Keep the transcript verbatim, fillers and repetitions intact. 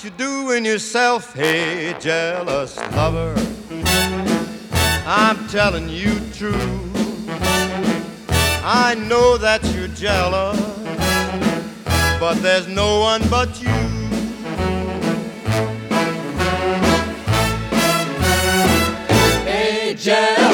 you doing yourself, hey, jealous lover? I'm telling you true. I know that you're jealous, but there's no one but you. Hey, jealous